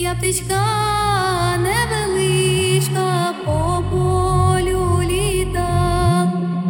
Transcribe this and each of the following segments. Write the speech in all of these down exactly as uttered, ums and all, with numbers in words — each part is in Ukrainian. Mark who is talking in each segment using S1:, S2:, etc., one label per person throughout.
S1: Я птичка невеличка, по полю літам,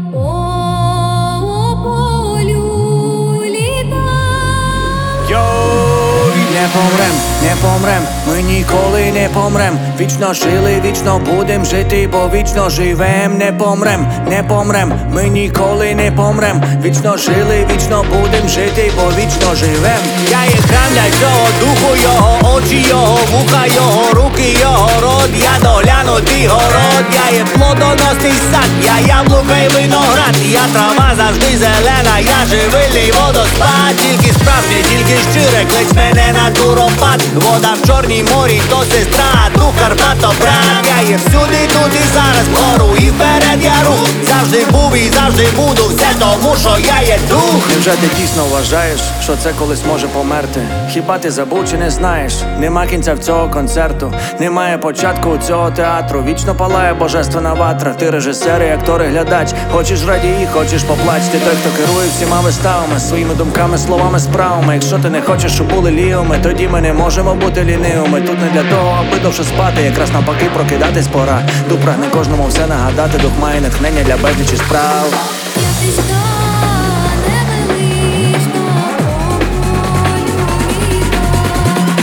S1: по полю літам.
S2: Йой, не помрем, не помрем, ми ніколи не помрем. Вічно жили, вічно будем жити, бо вічно живем. Не помрем, не помрем, ми ніколи не помрем. Вічно жили, вічно будем жити, бо вічно живем. Я є храм для цього духу його, очі його, вуха його, руки його, рот. Я доглянутий город, я є плодоносний сад, я яблука й виноград. Я трава завжди зелена, я живильний водоспад. Тільки справжнє, тільки щире, клич мене на туропад. Вода в Чорній морі, то сестра, друг Карпато, брат. Я є всюди, тут і зараз, вгору і вперед я рух. Завжди був і завжди буду, все тому, що я є дух. Невже ти дійсно вважаєш, що це колись може померти? Хіба ти забув чи не знаєш? Нема кінця в цього концерту, немає початку у цього театру. Вічно палає божественна ватра. Ти режисер і актор і глядач. Хочеш радій, хочеш поплач. Ти той, хто керує всіма виставами, своїми думками, словами, справами. Якщо ти не хочеш, щоб були лівими, тоді ми не можемо бути лінивими. Тут не для того, аби довше спати, якраз навпаки прокидатись пора. Дух прагне кожному все нагадати, дух має натхнення для безлічі справ.
S1: Я птичка невеличка, по полю літам,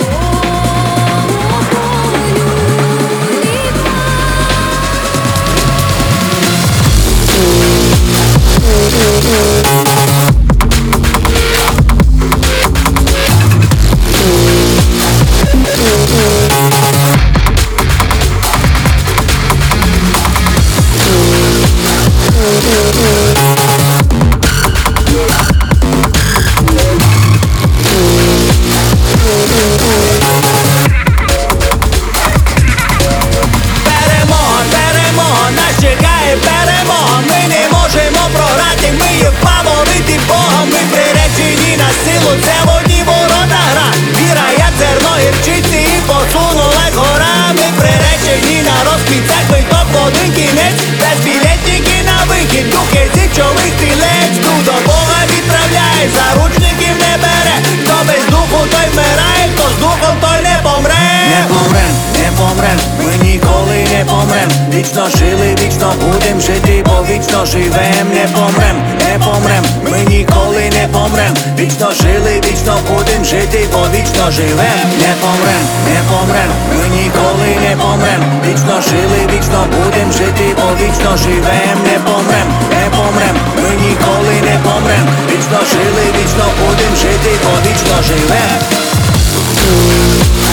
S1: по полю літам.
S2: Це в одні ворота гра. Віра, як зерно гірчиці, і посунула гора. Ми приречені на розквіт, це квиток в один кінець. Без білетники на вихід, дух є січовий стрілець. Дух до Бога відправляє, заручників не бере. Хто без духу, той вмирає, хто з духом, той не помре. Не помрем, не помрем, ми ніколи не помрем. Вічно жили, вічно будем жити, бо вічно живем. Не помрем, не помрем, ми ніколи не помрем. Вічно жили, вічно будем жити, бо вічно живем. Не помрем, не помрем, ми ніколи не помрем. Вічно жили, вічно будем жити, бо вічно живем. Не помрем, не помрем, ми ніколи не помрем. Вічно жили, вічно будем жити, бо вічно живем.